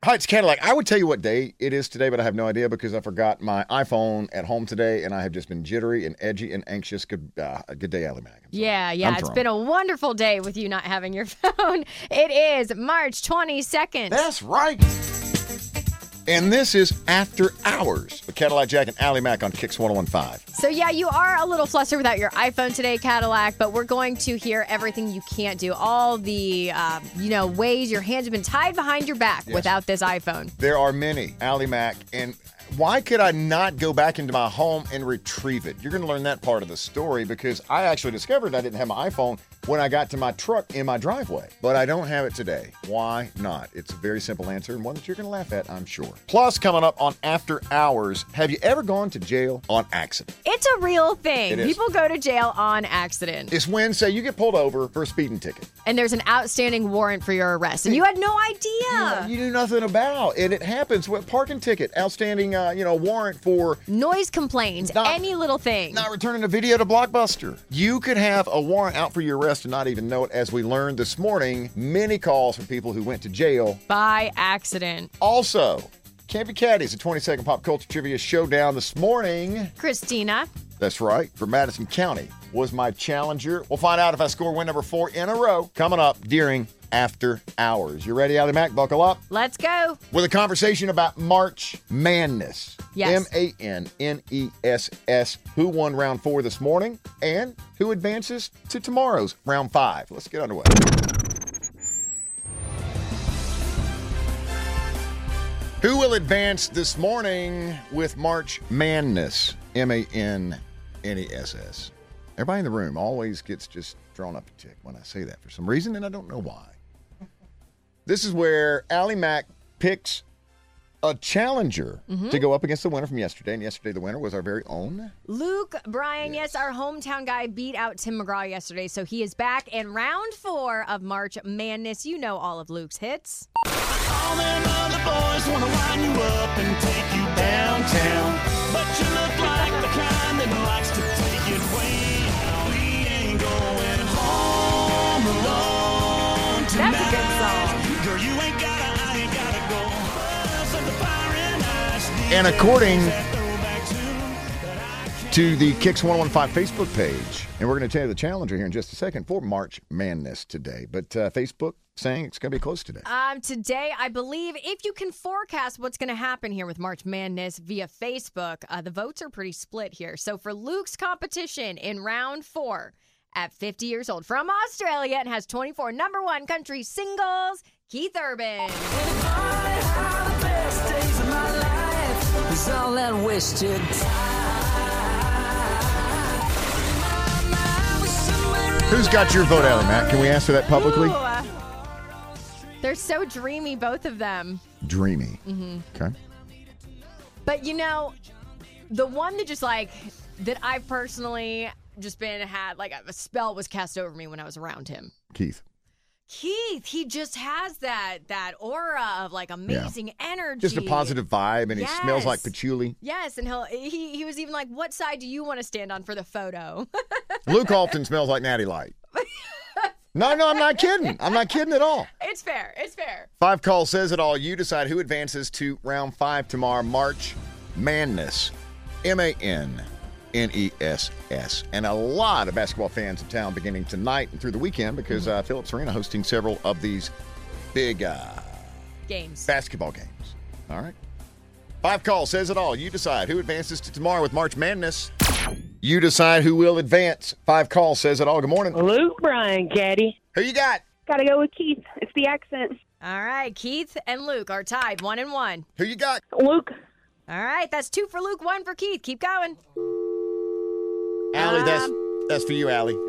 Hi, it's Cadillac. I would tell you what day it is today, but I have no idea because I forgot my iPhone at home today, and I have just been jittery and edgy and anxious. Good day, Allie Mack. Yeah. It's been a wonderful day with you not having your phone. It is March 22nd. That's right. And this is After Hours with Cadillac Jack and Allie Mack on Kicks 101.5. So, you are a little flustered without your iPhone today, Cadillac, but we're going to hear everything you can't do. All the, ways your hands have been tied behind your back without this iPhone. There are many, Allie Mack, and why could I not go back into my home and retrieve it? You're going to learn that part of the story because I actually discovered I didn't have my iPhone when I got to my truck in my driveway. But I don't have it today. Why not? It's a very simple answer and one that you're going to laugh at, I'm sure. Plus, coming up on After Hours, have you ever gone to jail on accident? It's a real thing. It is. People go to jail on accident. It's when, say, you get pulled over for a speeding ticket. And there's an outstanding warrant for your arrest. And you had no idea. You knew nothing about. And it happens with parking ticket, outstanding, warrant for noise complaints, any little thing. Not returning a video to Blockbuster. You could have a warrant out for your arrest and not even know it. As we learned this morning, many calls from people who went to jail by accident. Also, Campy Caddies, a 20-second pop culture trivia showdown this morning. Christina. That's right, from Madison County was my challenger. We'll find out if I score win number 4 in a row coming up during After Hours. You ready, Allie Mack? Buckle up. Let's go. With a conversation about March Madness. Yes. MANNESS. Who won round 4 this morning and who advances to tomorrow's round 5. Let's get underway. Who will advance this morning with March Madness? MANNESS. Everybody in the room always gets just drawn up a tick when I say that for some reason, and I don't know why. This is where Allie Mack picks a challenger to go up against the winner from yesterday, and yesterday the winner was our very own Luke Bryan. Yes, our hometown guy beat out Tim McGraw yesterday, so he is back in round 4 of March Madness. You know all of Luke's hits. All them other boys want to line you up and take you downtown, but you look like the kind that likes to take it way out. We ain't going home alone tonight. That's a good song. Girl, you ain't gotta, I ain't gotta go. Set the fire and ice. And according to the Kicks 115 Facebook page, and we're going to tell you the challenger here in just a second for March Madness today. But Facebook saying it's going to be close today. Today, I believe, if you can forecast what's going to happen here with March Madness via Facebook, the votes are pretty split here. So for Luke's competition in round 4, at 50 years old, from Australia, and has 24 number 1 country singles, Keith Urban. All that wasted Who's got your vote, Allie Mack? Can we answer that publicly? Ooh, they're so dreamy, both of them. Dreamy. Okay. But the one that that I personally just had a spell was cast over me when I was around him. Keith, he just has that aura of amazing energy. just a positive vibe, and he smells like patchouli. Yes, and he was even like, "What side do you want to stand on for the photo?" Luke Alton smells like Natty Light. No, I'm not kidding. I'm not kidding at all. It's fair. 5 Call says it all. You decide who advances to round 5 tomorrow. March Madness. MANNESS. And a lot of basketball fans in town beginning tonight and through the weekend because Phillips Arena hosting several of these big games. Basketball games. All right. 5 Call says it all. You decide who advances to tomorrow with March Madness. You decide who will advance. 5 Call says it all. Good morning. Luke Bryan, Caddy. Who you got? Gotta go with Keith. It's the accent. All right, Keith and Luke are tied 1-1. Who you got? Luke. All right, that's 2 for Luke, 1 for Keith. Keep going. Allie, that's for you, Allie.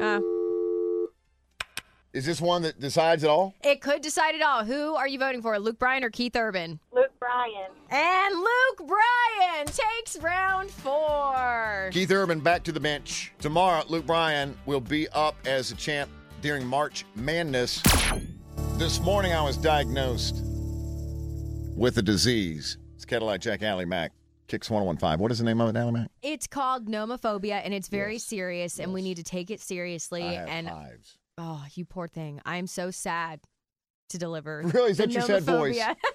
Is this one that decides it all? It could decide it all. Who are you voting for, Luke Bryan or Keith Urban? Luke Bryan. And Luke Bryan takes round 4. Keith Urban back to the bench. Tomorrow, Luke Bryan will be up as a champ during March Madness. This morning, I was diagnosed with a disease. It's Cadillac Jack, Allie Mack. Kicks 101.5. What is the name of it, Allie Mack? It's called nomophobia, and it's very serious, and we need to take it seriously. I have hives. Oh, you poor thing. I'm so sad. to deliver. Really? Is that your sad voice?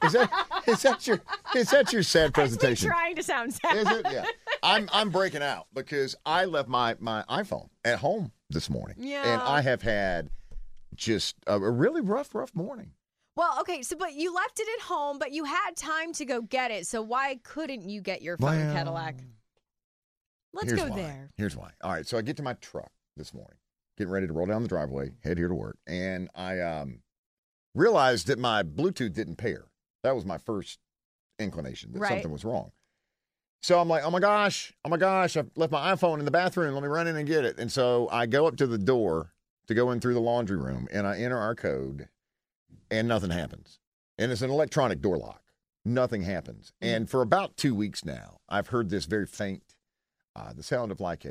Is that your sad presentation? That's me trying to sound sad. Is it? Yeah. I'm breaking out because I left my iPhone at home this morning. Yeah. And I have had just a really rough morning. Well, okay, but you left it at home, but you had time to go get it. So why couldn't you get your phone, Cadillac? Let's go there. Here's why. All right, so I get to my truck this morning, getting ready to roll down the driveway, head here to work, and I realized that my Bluetooth didn't pair. That was my first inclination that something was wrong. So I'm like, oh my gosh, I've left my iPhone in the bathroom. Let me run in and get it. And so I go up to the door to go in through the laundry room, and I enter our code, and nothing happens. And it's an electronic door lock. Nothing happens. And for about 2 weeks now, I've heard this very faint, the sound of like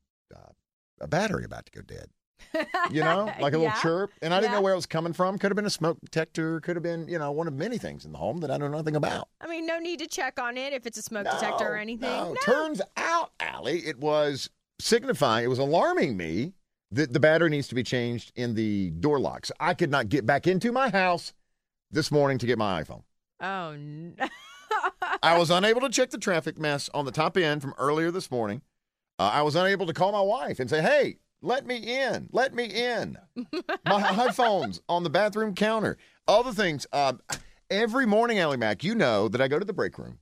a battery about to go dead. You know, like a little chirp. And I didn't know where it was coming from. Could have been a smoke detector. Could have been, one of many things in the home that I know nothing about. I mean, no need to check on it if it's a smoke detector or anything. No. Turns out, Allie, it was signifying, it was alarming me that the battery needs to be changed in the door locks. I could not get back into my house this morning to get my iPhone. Oh, no. I was unable to check the traffic mess on the top end from earlier this morning. I was unable to call my wife and say, hey, let me in. Let me in. My iPhone's on the bathroom counter. All the things. Every morning, Allie Mac, you know that I go to the break room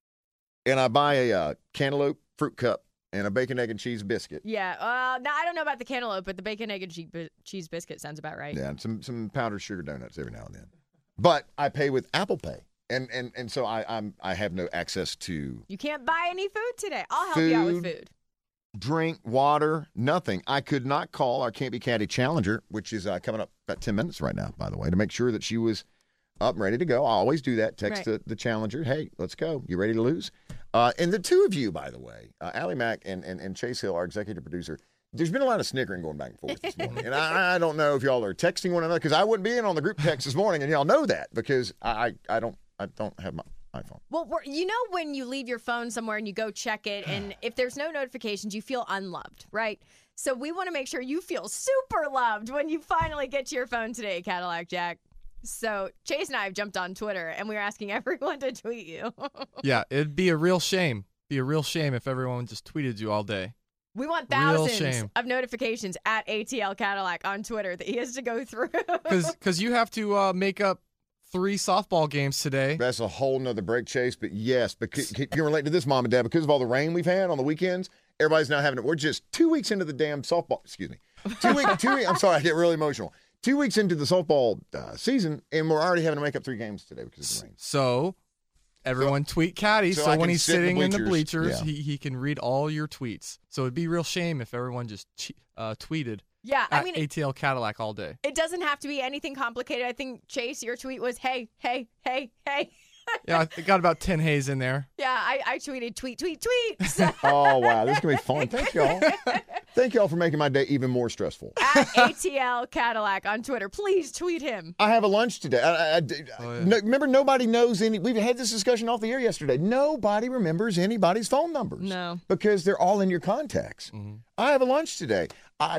and I buy a cantaloupe fruit cup and a bacon, egg, and cheese biscuit. Yeah. No, I don't know about the cantaloupe, but the bacon, egg, and cheese biscuit sounds about right. Yeah, and some powdered sugar donuts every now and then. But I pay with Apple Pay. And so I have no access to. You can't buy any food today. I'll help you out with food. Drink, water, nothing. I could not call our Can't Be Catty Challenger, which is coming up about 10 minutes right now, by the way, to make sure that she was up and ready to go. I always do that. Text the Challenger. Hey, let's go. You ready to lose? And the two of you, by the way, Allie Mack and Chase Hill, our executive producer, there's been a lot of snickering going back and forth this morning. And I don't know if y'all are texting one another, because I wouldn't be in on the group text this morning, and y'all know that because I don't have my iPhone. Well, you know when you leave your phone somewhere and you go check it, and if there's no notifications, you feel unloved, right? So we want to make sure you feel super loved when you finally get to your phone today, Cadillac Jack. So Chase and I have jumped on Twitter, and we're asking everyone to tweet you. Yeah, it'd be a real shame. Be a real shame if everyone just tweeted you all day. We want thousands of notifications at ATL Cadillac on Twitter that he has to go through. Because you have to make up 3 softball games today. That's a whole nother break, Chase. But yes, because you can relate to this, Mom and Dad, because of all the rain we've had on the weekends. Everybody's now having it. We're just 2 weeks into the damn softball. Excuse me. 2 weeks. I'm sorry, I get really emotional. 2 weeks into the softball season, and we're already having to make up 3 games today because of the rain. So everyone tweet Caddy, so when he's sitting in the bleachers, yeah, he can read all your tweets. So it'd be a real shame if everyone just tweeted. Yeah, I mean, ATL Cadillac all day. It doesn't have to be anything complicated. I think, Chase, your tweet was, hey, hey, hey, hey. Yeah, I got about 10 hays in there. Yeah, I tweeted, tweet, tweet, tweet. So. Oh, wow. This is going to be fun. Thank y'all. Thank y'all for making my day even more stressful. At ATL Cadillac on Twitter. Please tweet him. I have a lunch today. Remember, nobody knows any. We've had this discussion off the air yesterday. Nobody remembers anybody's phone numbers. No. Because they're all in your contacts. Mm-hmm. I have a lunch today.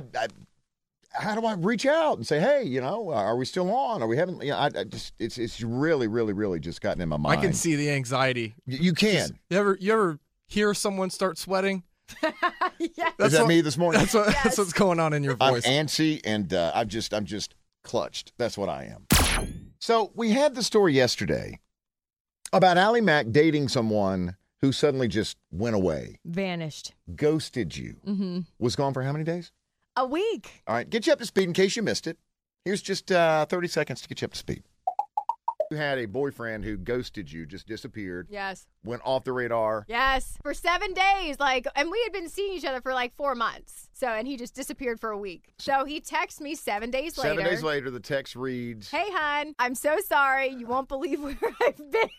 How do I reach out and say, hey, are we still on? Are we having? It's really, really, really just gotten in my mind. I can see the anxiety. You can. You ever hear someone start sweating? Yes. Is that me this morning? That's what's going on in your voice. I'm antsy and I'm just clutched. That's what I am. So we had the story yesterday about Allie Mack dating someone who suddenly just went away, vanished, ghosted you. Mm-hmm. Was gone for how many days? A week. All right, get you up to speed in case you missed it. Here's just 30 seconds to get you up to speed. You had a boyfriend who ghosted you, just disappeared. Yes. Went off the radar. Yes. For 7 days, and we had been seeing each other for 4 months. And he just disappeared for a week. So he texts me 7 days later. 7 days later, the text reads, "Hey, hon, I'm so sorry. You won't believe where I've been."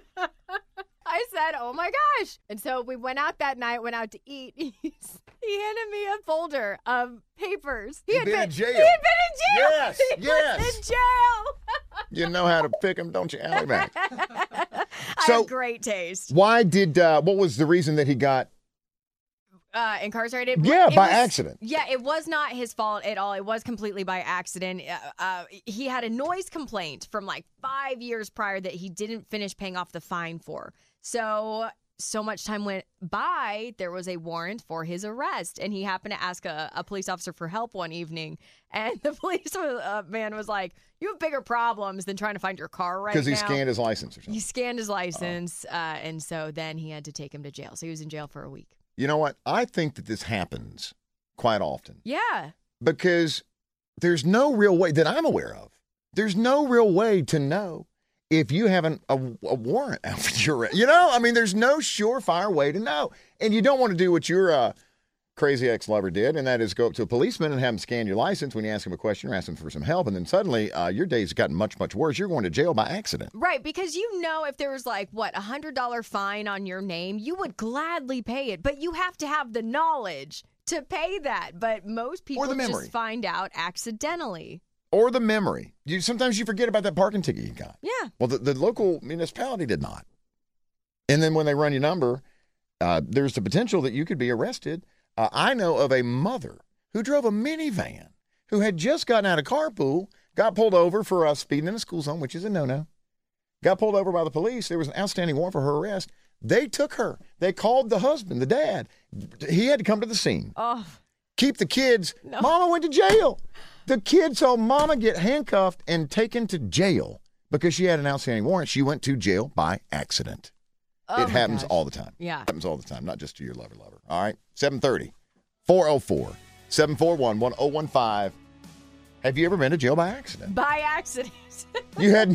I said, "Oh my gosh." And so we went out that night, went out to eat. He handed me a folder of papers. He had been in jail. He had been in jail. Yes, he was in jail. You know how to pick them, don't you, Allie Mack? I have great taste. Why did, what was the reason that he got Incarcerated? Yeah, It by was- accident. Yeah, it was not his fault at all. It was completely by accident. He had a noise complaint from like 5 years prior that he didn't finish paying off the fine for. So much time went by, there was a warrant for his arrest, and he happened to ask a police officer for help one evening, and the police man was like, you have bigger problems than trying to find your car right now. Because he scanned his license or something. He scanned his license, and so then he had to take him to jail. So he was in jail for a week. You know what? I think that this happens quite often Yeah. because there's no real way that I'm aware of. There's no real way to know if you have a warrant out for your arrest. You know, I mean, there's no surefire way to know. And you don't want to do what your crazy ex-lover did, and that is go up to a policeman and have him scan your license when you ask him a question or ask him for some help, and then suddenly your day's gotten much, much worse. You're going to jail by accident. Right, because you know if there was like, what, $100 fine on your name, you would gladly pay it, but you have to have the knowledge to pay that. But most people the memory. just find out accidentally. Or the memory. Sometimes you forget about that parking ticket you got. Yeah. Well, the local municipality did not. And then when they run your number, there's the potential that you could be arrested. I know of a mother who drove a minivan who had just gotten out of carpool, got pulled over for speeding in a school zone, which is a no-no. Got pulled over by the police. There was an outstanding warrant for her arrest. They took her. They called the husband, the dad. He had to come to the scene. Oh, Keep the kids. No. Mama went to jail. The kids saw Mama get handcuffed and taken to jail because she had an outstanding warrant. She went to jail by accident. oh It my happens gosh. all the time. Yeah. It happens all the time, not just to your lover. All right? 730 404 741 1015. Have you ever been to jail by accident? By accident. You had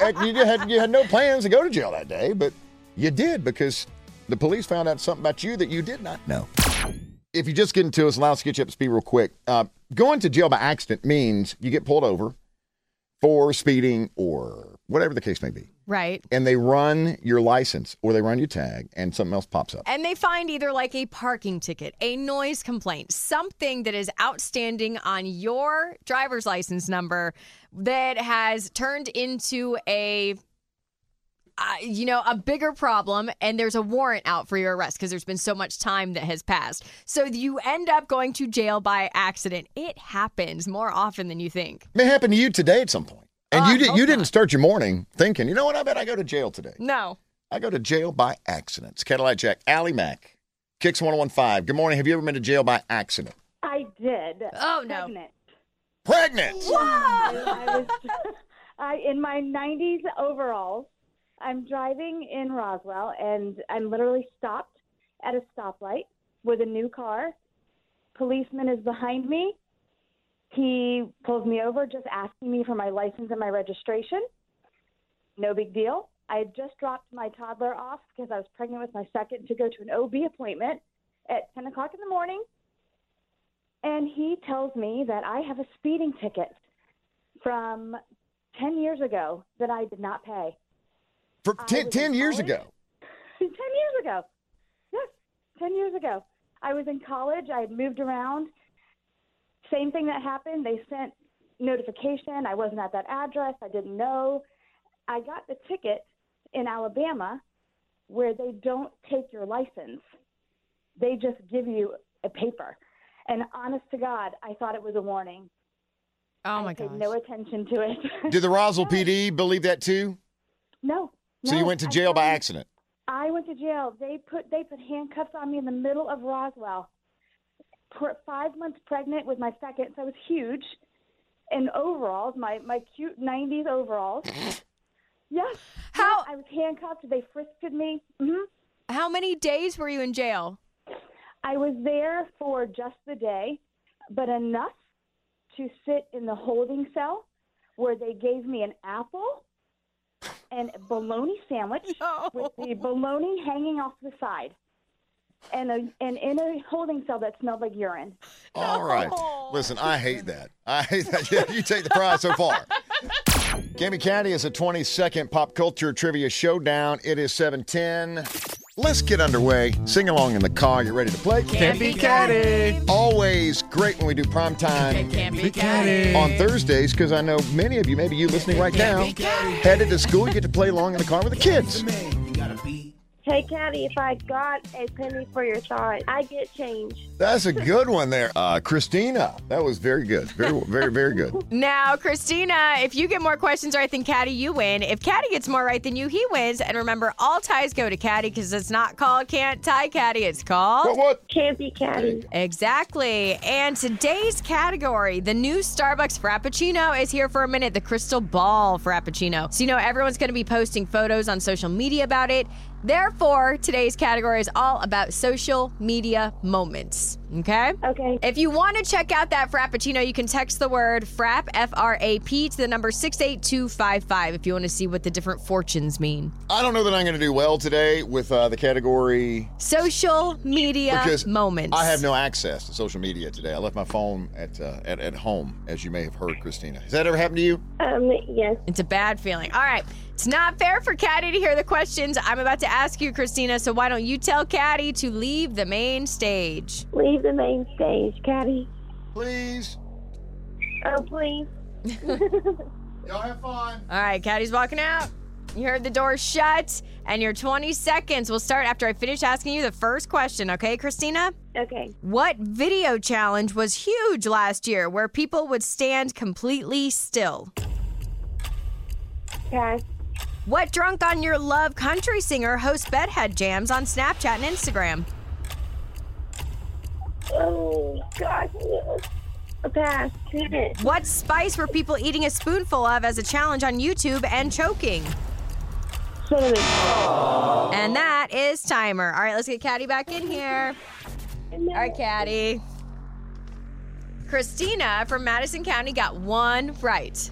no plans to go to jail that day, but you did because the police found out something about you that you did not know. If you just get into us, allow us to get you up to speed real quick. Going to jail by accident means you get pulled over for speeding or whatever the case may be. Right. And they run your license or they run your tag and something else pops up. And they find either like a parking ticket, a noise complaint, something that is outstanding on your driver's license number that has turned into a bigger problem, and there's a warrant out for your arrest because there's been so much time that has passed. So you end up going to jail by accident. It happens more often than you think. It may happen to you today at some point. And I you hope didn't not. start your morning thinking, you know what, I bet I go to jail today. No. I go to jail by accident. It's Cadillac Jack. Allie Mack, Kicks 1015. Good morning. Have you ever been to jail by accident? I did. Oh, no. Pregnant. Pregnant! I was in my 90s overalls. I'm driving in Roswell, and I'm literally stopped at a stoplight with a new car. Policeman is behind me. He pulls me over, just asking me for my license and my registration. No big deal. I had just dropped my toddler off because I was pregnant with my second to go to an OB appointment at 10 o'clock in the morning. And he tells me that I have a speeding ticket from 10 years ago that I did not pay. For I 10 was in years college. ago. 10 years ago. Yes, 10 years ago. I was in college. I had moved around. Same thing that happened. They sent notification. I wasn't at that address. I didn't know. I got the ticket in Alabama where they don't take your license. They just give you a paper. And honest to God, I thought it was a warning. Oh, my I paid gosh. no attention to it. Did the Roswell PD believe that too? No. So you went to jail by accident. I went to jail. They put handcuffs on me in the middle of Roswell. 5 months pregnant with my second, so I was huge. In overalls, my cute 90s overalls. Yes. How- Yes, I was handcuffed. They frisked me. Hmm. How many days were you in jail? I was there for just the day, but enough to sit in the holding cell where they gave me an apple and a bologna sandwich No. with the bologna hanging off the side, and in a holding cell that smelled like urine. All right. Listen, I hate that. I hate that. Yeah, you take the prize so far. Gammy Caddy is a 20-second pop culture trivia showdown. It is 7:10. Let's get underway. Sing along in the car. You're ready to play? Can't be catty. Always great when we do prime time Can't Be catty. on Thursdays because I know many of you, maybe you listening right now, headed to school. You get to play along in the car with the kids. Hey, Caddy, if I got a penny for your thought, I get change. That's a good one there. Christina, that was very good. Very, very, very good. Now, Christina, if you get more questions right than Caddy, you win. If Caddy gets more right than you, he wins. And remember, all ties go to Caddy because it's not called Can't Tie Caddy. It's called... What? Can't be Caddy. Exactly. And today's category, the new Starbucks Frappuccino, is here for a minute, the Crystal Ball Frappuccino. So, everyone's going to be posting photos on social media about it. Therefore, today's category is all about social media moments. Okay? Okay. If you want to check out that Frappuccino, you can text the word FRAP, F-R-A-P, to the number 68255 if you want to see what the different fortunes mean. I don't know that I'm going to do well today with the category Social media because moments. I have no access to social media today. I left my phone at home, as you may have heard, Christina. Has that ever happened to you? Yes. It's a bad feeling. All right. It's not fair for Caddy to hear the questions I'm about to ask you, Christina, so why don't you tell Caddy to leave the main stage? Leave the main stage, Caddy. Please. Oh, please. Y'all have fun. All right, Caddy's walking out. You heard the door shut, and your 20 seconds will start after I finish asking you the first question, okay, Christina? Okay. What video challenge was huge last year where people would stand completely still? Pass. What Drunk on Your Love country singer hosts bedhead jams on Snapchat and Instagram? Oh, God. Pass. What spice were people eating a spoonful of as a challenge on YouTube and choking? Cinnamon. And that is timer. All right, let's get Caddy back in here. All right, Caddy. Christina from Madison County got one right.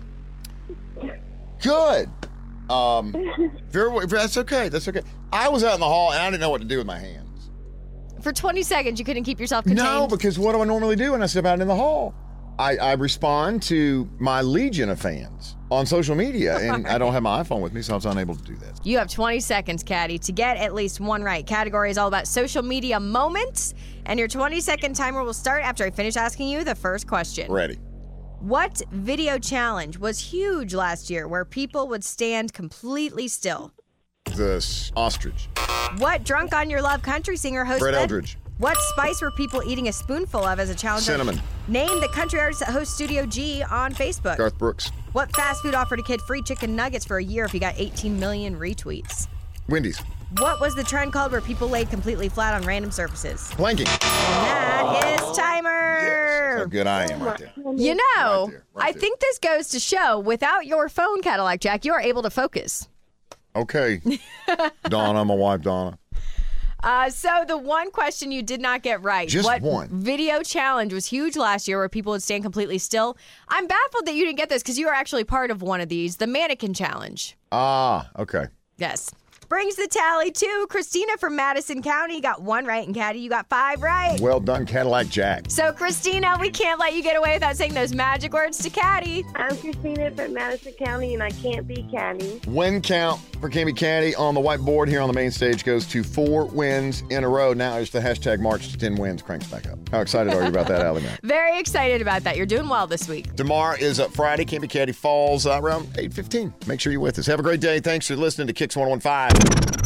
Good. That's okay. That's okay. I was out in the hall and I didn't know what to do with my hands. For 20 seconds, you couldn't keep yourself contained? No, because what do I normally do when I step out in the hall? I respond to my legion of fans on social media, and I don't have my iPhone with me, so I was unable to do that. You have 20 seconds, Caddy, to get at least one right. Category is all about social media moments, and your 20-second timer will start after I finish asking you the first question. Ready. What video challenge was huge last year where people would stand completely still? The ostrich. What Drunk on Your Love country singer hosted? Fred Eldridge. What spice were people eating a spoonful of as a challenge? Cinnamon. Name the country artist that hosts Studio G on Facebook. Garth Brooks. What fast food offered a kid free chicken nuggets for a year if he got 18 million retweets? Wendy's. What was the trend called where people laid completely flat on random surfaces? Planking. And that is timer. Yes, that's how good I am right there. You know, Right there, right I there. think this goes to show without your phone, Cadillac Jack, you are able to focus. Okay. Donna, my wife, Donna. So the one question you did not get right. Just what one. Video challenge was huge last year where people would stand completely still? I'm baffled that you didn't get this because you were actually part of one of these, the mannequin challenge. Ah, okay. Yes. Brings the tally to Christina from Madison County. You got one right, and Caddy, you got 5 right. Well done, Cadillac Jack. So, Christina, we can't let you get away without saying those magic words to Caddy. I'm Christina from Madison County, and I can't be Caddy. Win count for Cammy Caddy on the whiteboard here on the main stage goes to 4 wins in a row. Now as the hashtag March to 10 wins cranks back up. How excited are you about that, Allie Mac? Very excited about that. You're doing well this week. Tomorrow is Friday. Cammy Caddy falls around 8:15. Make sure you're with us. Have a great day. Thanks for listening to Kicks 101.5.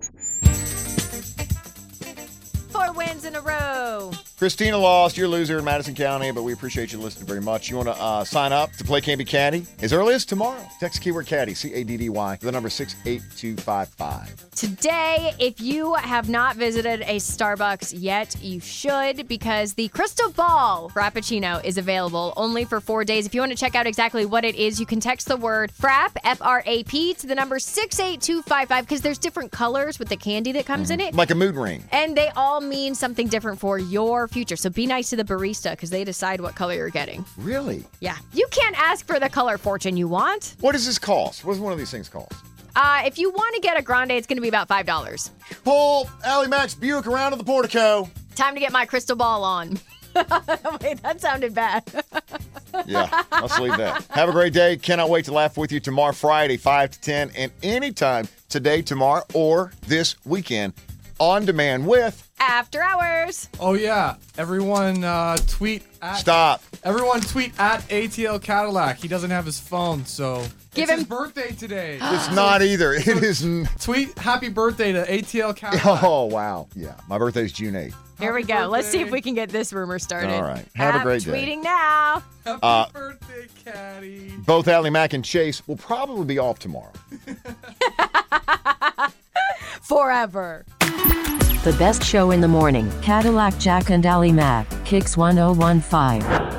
4 wins in a row. Christina lost. You're a loser in Madison County, but we appreciate you listening very much. You want to sign up to play Cammy Caddy as early as tomorrow. Text keyword Caddy, C-A-D-D-Y, the number 68255. Today, if you have not visited a Starbucks yet, you should, because the Crystal Ball Frappuccino is available only for 4 days. If you want to check out exactly what it is, you can text the word FRAP, F-R-A-P, to the number 68255, because there's different colors with the candy that comes in it. Like a mood ring. And they all mean something different for your future. So be nice to the barista because they decide what color you're getting. Really? Yeah. You can't ask for the color fortune you want. What does this cost? What does one of these things cost? If you want to get a grande, it's going to be about $5. Pull Allie Max Buick around to the portico. Time to get my crystal ball on. Wait, that sounded bad. Yeah, let's leave that. Have a great day. Cannot wait to laugh with you tomorrow, Friday, 5 to 10, and anytime today, tomorrow, or this weekend on demand with After Hours. Oh yeah, everyone tweet at Stop. Everyone tweet at ATL Cadillac. He doesn't have his phone, so Give It's his him. birthday today. It's not either. It is. Tweet happy birthday to ATL Cadillac. Oh, wow. Yeah. My birthday's June 8th. Here we Happy go. Let's see if birthday. we can get this rumor started. All right. Have a great day. Tweeting now. Happy birthday, Caddy. Both Allie Mack and Chase will probably be off tomorrow. Forever. The best show in the morning. Cadillac Jack and Ally Mac. Kicks 1015.